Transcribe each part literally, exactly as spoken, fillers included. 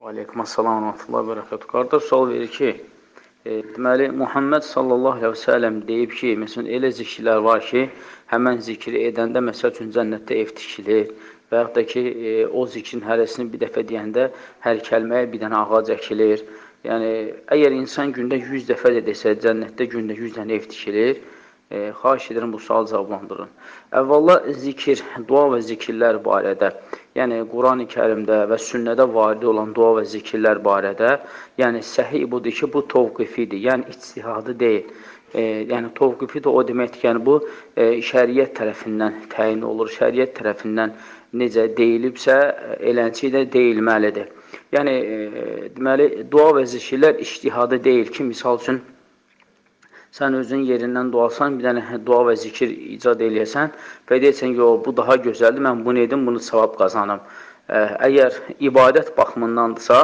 Aleykum assalam və rəhmətullah və bərəkatuhu. Qardaş sual verir ki, e, deməli, Muhammed sallallahu aleyhi və səlləm deyib ki, məsələn, elə zikirlər var ki, həmən zikri edəndə, məsəl üçün, cənnətdə ev tikilir və yaxud da ki, e, o zikrin hərəsini bir dəfə deyəndə, hər kəlməyə bir dənə ağac əkilir. Yəni, əgər insan gündə yüz dəfə də desə, cənnətdə gündə yüz dənə ev tikilir, e, xahiş edirəm bu sual cavablandırın. Əvvəla zikir, dua və zikirlər barədə, yəni Quran-ı Kərimdə və sünnədə varid olan dua və zikirlər barədə, yəni səhih budur ki, bu tovqifidir, yəni ictihadı deyil. E, yəni tovqifi də o deməkdir ki, yəni bu e, şəriət tərəfindən təyin olur, şəriət tərəfindən necə deyilibsə, eləncə də deyilməlidir. Yəni, e, deməli, dua və zikirlər ictihadı deyil ki, misal üçün, sən özün yerindən duasan, bir dənə dua və zikir icad eləyəsən və deyəsən ki, bu daha gözəldir, mən bunu edim, bunu savab qazanım. Əgər ibadət baxımındandırsa,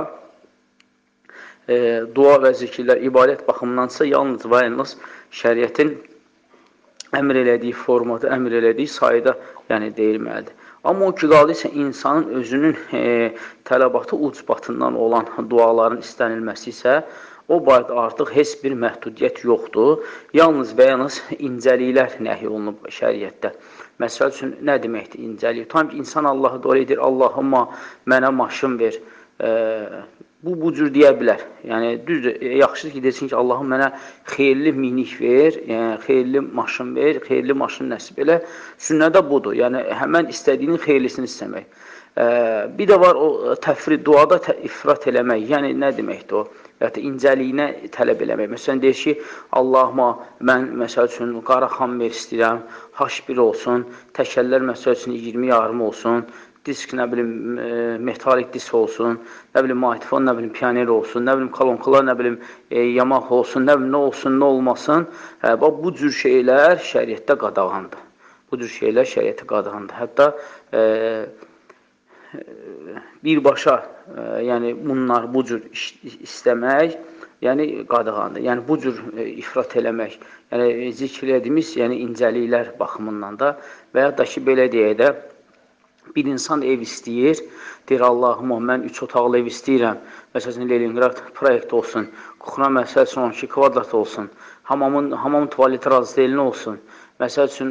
e, dua və zikirlər ibadət baxımındansa, yalnız və yalnız şəriətin əmr elədiyi formatı, əmr elədiyi sayda yəni, deyilməlidir. Amma o ki, qaldı isə insanın özünün e, tələbatı ucbatından olan duaların istənilməsi isə, o barədə artıq heç bir məhdudiyyət yoxdur. Yalnız və yalnız incəliklər nəhy olunub şəriətdə. Məsəl üçün, nə deməkdir incəlik? Tam ki, insan Allahı dua edir, Allahımma mənə maşın ver. E, bu, bu cür deyə bilər. Yəni, düzdür, yaxşıdır ki, desin ki, Allahım mənə xeyirli minik ver, yəni, xeyirli maşın ver, xeyirli maşın nəsib elə. Sünnədə budur. Yəni, həmən istədiyinin xeyirlisini istəmək. E, bir də var, o təfrid, duada tə, ifrat eləmək. Yəni, nə deməkdir o? Hətta incəliyinə tələb eləmək. Məsələn, deyir ki, Allahıma mən, məsəl üçün, qara xam ver istəyirəm, H bir olsun, təkəllər, məsəl üçün, iyirmi yarım olsun, disk, nə bilim, e, metalik disk olsun, nə bilim, mahitifon, nə bilim, piyaner olsun, nə bilim, kolonkalar, nə bilim, e, yamaq olsun, nə bilim, nə olsun, nə olmasın. Hə, bax, bu cür şeylər şəriətdə qadağandır. Bu cür şeylər şəriətdə qadağandır. Hətta e, birbaşa, e, yəni bunlar bu cür istəmək, yəni qadağandır. Yəni bu cür e, ifrat eləmək, yəni zikr edimiz, yəni incəliklər baxımından da və ya da ki, belə deyək də, bir insan ev istəyir, deyir Allahım, mən üç otaqlı ev istəyirəm, məsələn, Leningrad proyekt olsun, Kuxna məsələn on iki kvadrat olsun, hamamın, hamamın tuvaleti razı deyilin olsun, məsəl üçün,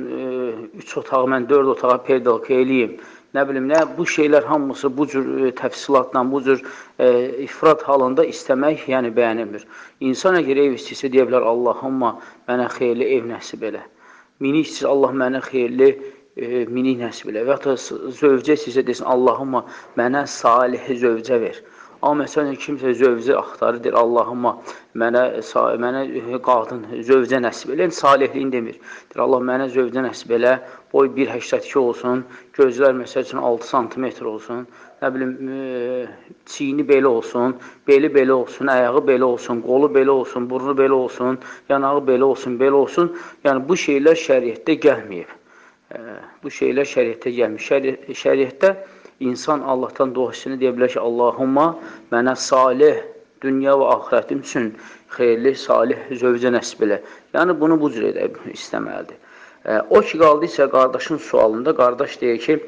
üç otağı mən dörd otağa perdalka eləyim, nə bilim, nə, bu şeylər hamısı bu cür e, təfsilatla, bu cür e, ifrat halında istəmək, yəni bəyənilmir. İnsan əgər ev istəyirsə, deyə bilər, Allahımma mənə xeyirli ev nəsib elə. Minik istəyir, Allah mənə xeyirli e, minik nəsib elə. Və ya da zövcə istəyirsə, desin, Allahımma mənə salih zövcə ver. Amma məsələn, kimsə zövcə axtarır, deyir, Allahımma mənə, mənə qadın, zövcə nəsib elə, salihliyin demir. Deyir, Allah mənə zövcə nəsib elə, boy bir səksən iki olsun, gözlər məsəl üçün altı santimetr olsun, nə bilim, e, çiyini belə olsun, beli belə olsun, ayağı belə olsun, qolu belə olsun, burnu belə olsun, yanağı belə olsun, belə olsun. Yəni, bu şeylər şəriətdə gəlməyib. E, bu şeylər şəriətdə gəlməyib. Şəri şəriətdə İnsan Allahdan duasını deyə bilər ki, Allahımma mənə salih, dünya və axirətim üçün xeyirli, salih zövcə nəsib elə. Yəni, bunu bu cür edə istəməlidir. E, o ki, qaldı isə qardaşın sualında, qardaş deyir ki,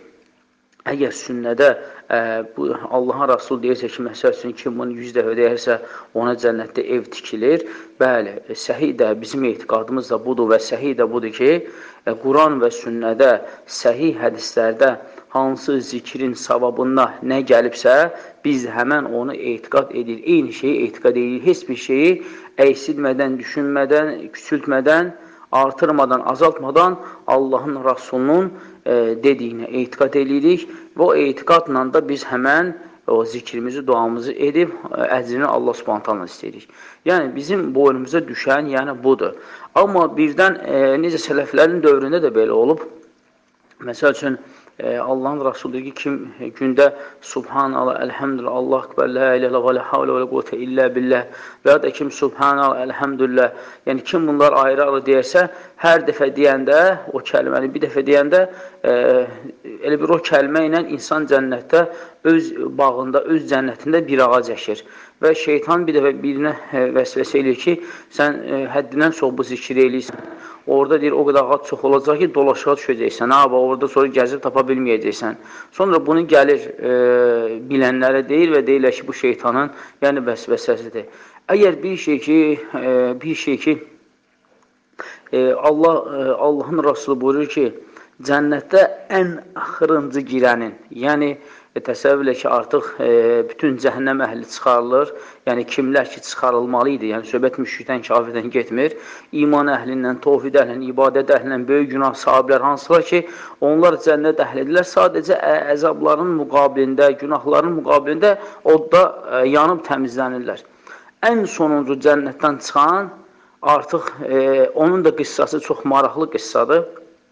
əgər sünnədə e, bu, Allahın Rasul deyirsə ki, məsəl üçün kim bunu yüz dəfə deyərsə, ona cənnətdə ev tikilir. Bəli, e, səhih də bizim etiqadımız da budur və səhih də budur ki, e, Quran və sünnədə, səhih hədislərdə hansı zikrin savabında nə gəlibsə, biz həmən onu etiqad edir, eyni şeyi etiqad edir. Heç bir şeyi əksilmədən, düşünmədən, küçültmədən, artırmadan, azaltmadan Allahın Rasulunun e, dediyinə etiqad edirik və o etiqadla da biz həmən o zikrimizi, duamızı edib, əcrini Allah Subhanahu taala istəyirik. Yəni, bizim boynumuza düşən yəni budur. Amma birdən, e, necə sələflərin dövründə də belə olub, məsəl üçün, e, Allahın Rasulü deyir ki, kim gündə Subhanallah, Elhamdülillah, Allah Akbar, La ilahe və la havle və la quvvete illə billah və ya da kim Subhanallah, Elhamdülillah, yəni kim bunlar ayrı-ayrı deyərsə, hər dəfə deyəndə, o kəlməni bir dəfə deyəndə, e, elə bir o kəlmə ilə insan cənnətdə, öz bağında, öz cənnətində bir ağac əkir. Və şeytan bir dəfə birinə vəsvəsə eləyir ki, sən e, həddindən çox bu zikri eləyirsən. Orada deyir, o qədər ağac çox olacaq ki, dolaşığa düşəcəksən, ha, orada sonra gəzib tapa bilməyəcəksən. Sonra bunu gəlir e, bilənlərə deyir və deyirlər ki, bu şeytanın yəni vəsvəsəsidir. Əgər bir şey ki, e, bir şey ki, e, Allah, e, Allahın Rasulü buyurur ki, cənnətdə ən axırıncı girənin, yəni E, təsəvvür elə ki, artıq e, bütün cəhənnəm əhli çıxarılır. Yəni, kimlər ki, çıxarılmalı idi. Yəni, söhbət müşrikdən, kafirdən getmir. İman əhlindən, tovhid əhlindən, ibadət əhlindən, böyük günah sahiblər hansılar ki, onlar cənnət əhlidirlər. Sadəcə əzabların müqabilində, günahların müqabilində odda e, yanıb təmizlənirlər. Ən sonuncu cənnətdən çıxan, artıq e, onun da qıssası çox maraqlı qıssadır.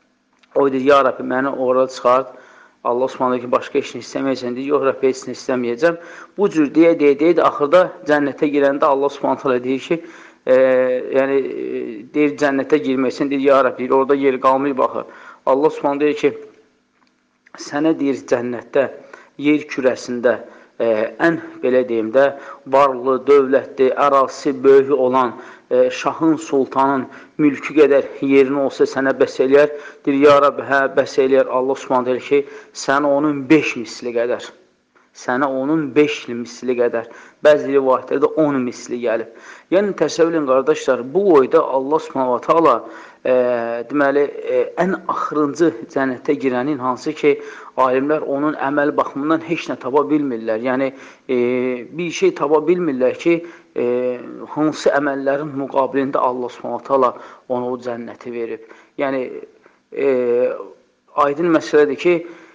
O deyir, ya Rabbi, məni orada çıxart. Allah Osmanlı ki, başqa işini istəməyəcəm, deyir, yox, Rəbbə işini istəməyəcəm. Bu cür deyə, deyə, deyə, deyə, axırda cənnətə girəndə Allah Osmanlı deyir ki, e, yəni, deyir, cənnətə girməksin, deyir, ya Rəbbə, deyir, orada yeri qalmayıb baxır. Allah Osmanlı deyir ki, sənə deyir, cənnətdə, yer kürəsində, e, ən, belə deyim də, varlı, dövlətli, ərazisi böyük olan, e, şahın, sultanın mülkü qədər yerin olsa sənə bəs eləyər. Deyir, ya Rabbi, hə, bəs eləyər. Allah Osman deyir ki, sənə onun beş misli qədər. Sənə onun beş misli qədər. Bəzi rivayətlərdə on misli gəlib. Yəni, təsəvvürün, qardaşlar, bu boyda Allah Subhanahu Taala e, deməli, e, ən axırıncı cənnətə girənin hansı ki, alimlər onun əməl baxımından heç nə tapa bilmirlər. Yəni, e, bir şey tapa bilmirlər ki, e, hansı əməllərin müqabilində Allah Subhanahu Taala ona o cənnəti verib. Yəni, e, aydın məsələdir ki,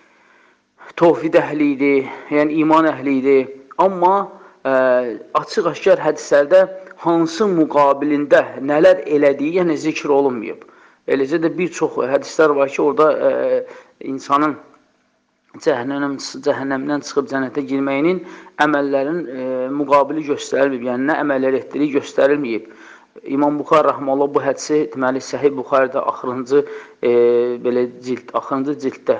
tovhid əhli idi, yəni iman əhli idi. Amma e, açıq-aşkar hədislərdə hansı müqabilində nələr elədiyi, yəni zikr olunmayıb. Eləcə də bir çox hədislər var ki, orada e, insanın cəhənnəm, cəhənnəmdən çıxıb cənnətə girməyinin əməllərin e, müqabili göstərilməyib, yəni nə əməllər etdiriyi göstərilməyib. İmam Buxar Rəhməllah bu hədisi, deməli, Səhih Buxarədə axırıncı e, belə cild, axırıncı cilddə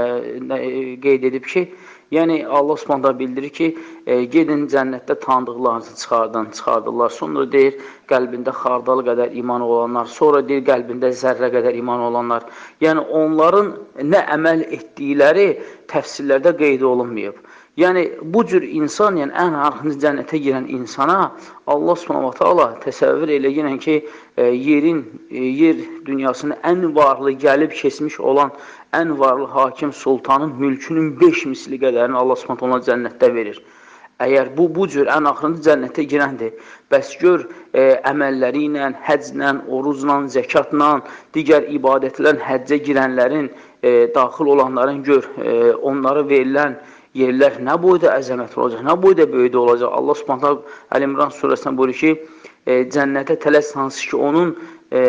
e, qeyd edib ki, yəni Allah Subhanahu bildirir ki, e, gedin cənnətdə tanıdıqlarınızı çıxardın, çıxardırlar. Sonra deyir, qəlbində xardal qədər iman olanlar, sonra deyir, qəlbində zərrə qədər iman olanlar. Yəni, onların nə əməl etdikləri təfsirlərdə qeyd olunmayıb. Yəni, bu cür insan, yəni ən arxıncı cənnətə girən insana Allah Subhanahu Taala təsəvvür eləyən ki, e, yerin, e, yer dünyasını ən varlı gəlib keçmiş olan ən varlı hakim sultanın mülkünün beş misli qədərini Allah Subhanahu Taala cənnətdə verir. Əgər bu, bu cür ən axırıncı cənnətə girəndir, bəs gör e, əməlləri ilə, həcclə, orucla, zəkatla, digər ibadətlərin, həccə girənlərin, e, daxil olanların gör, e, onlara verilən yerlər nə boyda əzəmətli olacaq, nə boyda böyüdə olacaq. Allah Subhanahu Əl-İmran surəsində buyurur ki, e, cənnətə tələs hansı ki, onun e,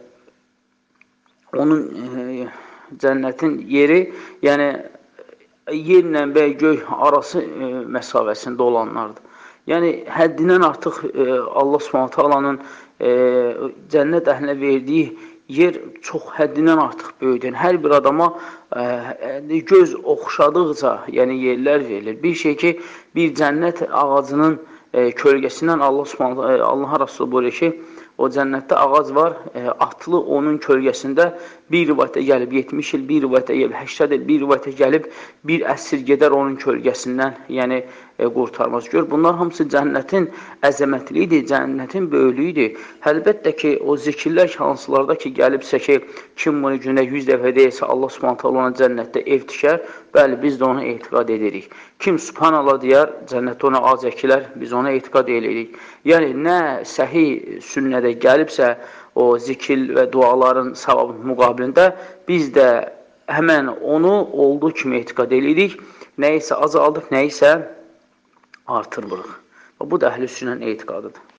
onun e, cənnətin yeri, yəni yerlə və göy arası e, məsafəsində olanlardır. Yəni, həddindən artıq e, Allah Subhanahu Taala'nın e, cənnət əhlinə verdiyi yer çox həddindən artıq böyüdür. Hər bir adama ə, göz oxşadıqca, yəni yerlər verilir. Bir şey ki, bir cənnət ağacının ə, kölgəsindən Allah Subhanahu Allah Rəsulü buyurur ki, o cənnətdə ağac var, ə, atlı onun kölgəsində bir rivayətə gəlib yetmiş il, bir rivayətə gəlib səksən il, bir rivayətə gəlib bir əsr gedər onun kölgəsindən, yəni e, qurtarmaz. Gör, bunlar hamısı cənnətin əzəmətliyidir, cənnətin böyüklüyüdür. Əlbəttə ki, o zikirlər hansılarda ki, gəlibsə ki, kim bunu gündə yüz dəfə deyilsə, Allah Subhanahu taala ona cənnətdə ev tikər, bəli, biz də ona etiqad edirik. Kim Subhanallah deyər, cənnətdə ona ağac əkilər, biz ona etiqad edirik. Yəni, nə səhih sünnədə gəlibsə, o zikir və duaların savabının müqabilində biz də həmən onu olduğu kimi etiqad edirik. Nəyisə azaldıq, nəyisə artırırıq. Bu da əhl-i sünnənin etiqadıdır.